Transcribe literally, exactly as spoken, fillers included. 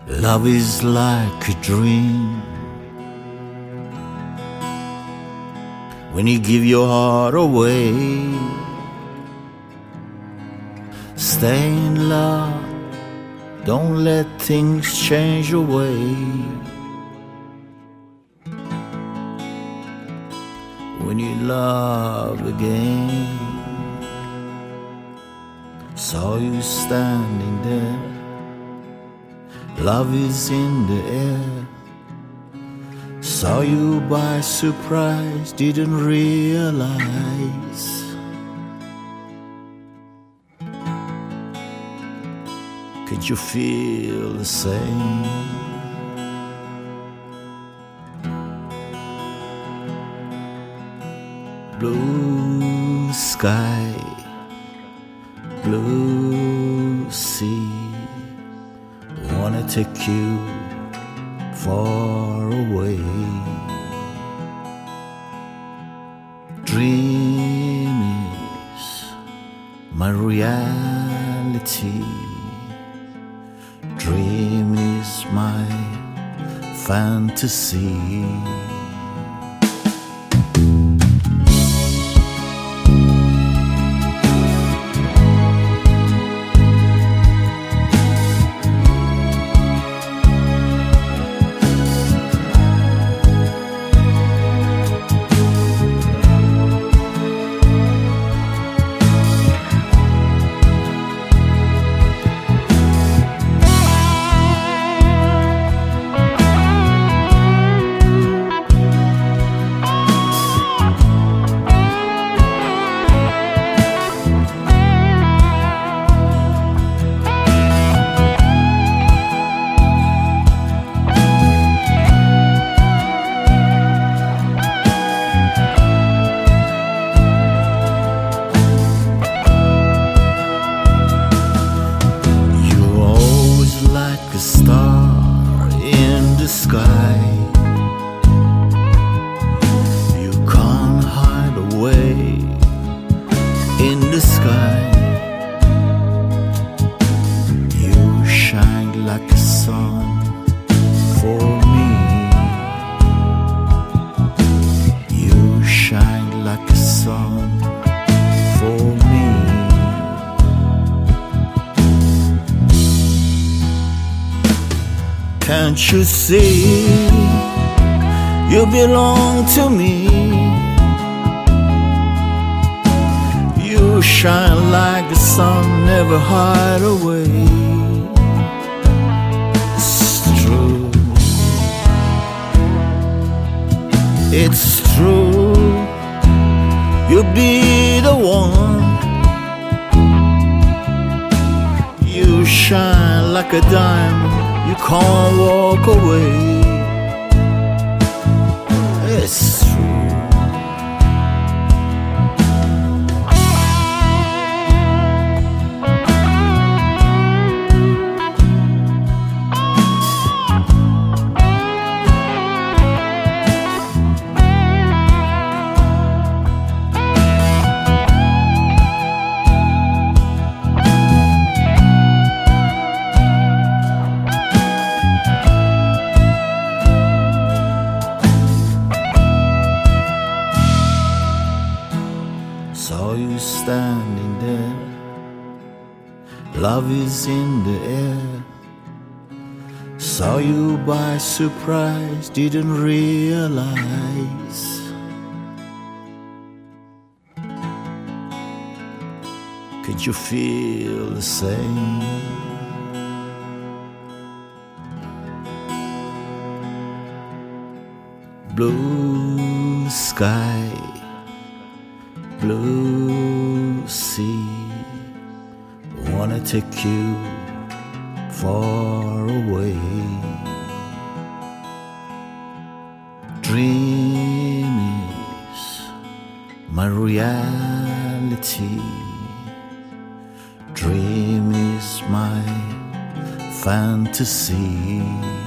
Love is like a dream. When you give your heart away, stay in love. Don't let things change your way. When you love again, saw you standing there. Love is in the air. Saw you by surprise, didn't realize. Could you feel the same? Blue sky, blue sea, wanna take you far away. Dream is my reality. Dream is my fantasy. A star in the sky, you can't hide away in the sky. You shine like a sun for me. You shine like a sun for me. Can't you see, you belong to me. You shine like the sun, never hide away. It's true, it's true, you'll be the one. You shine like a diamond, you can't walk away. It's true. Saw you standing there. Love is in the air. Saw you by surprise, didn't realize. Could you feel the same? Blue sky, blue sea, wanna take you far away. Dream is my reality. Dream is my fantasy.